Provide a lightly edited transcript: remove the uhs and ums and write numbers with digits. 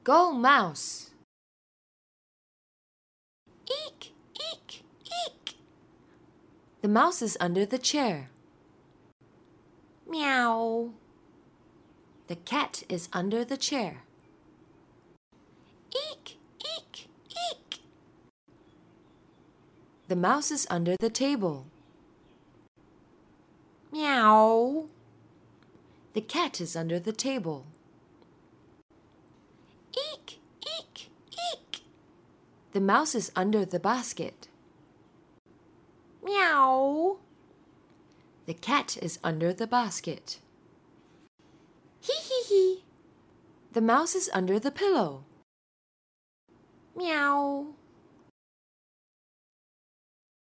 Go, mouse! Eek, eek, eek. The mouse is under the chair. Meow. The cat is under the chair. Eek, eek, eek. The mouse is under the table. Meow. The cat is under the table. Eek, eek, eek. The mouse is under the basket. Meow. The cat is under the basket. Hee hee hee. The mouse is under the pillow. Meow.